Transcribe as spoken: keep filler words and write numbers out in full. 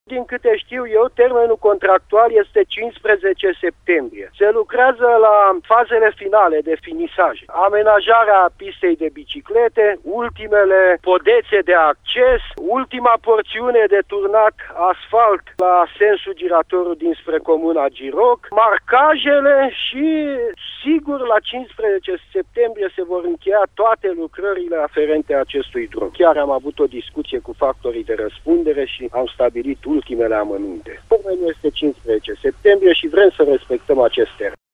Din câte știu eu, termenul contractual este cincisprezece septembrie. Se lucrează la fazele finale de finisaj. Amenajarea pistei de biciclete, ultimele podețe de acces, ultima porțiune de turnat asfalt la sensul giratorul dinspre comuna Giroc, marcajele și, sigur, la cincisprezece septembrie se vor încheia toate lucrările aferente acestui drum. Chiar am avut o discuție cu factorii de răspundere și am stabilit ultimele amănunte. Termenul este cincisprezece septembrie și vrem să respectăm acest termen.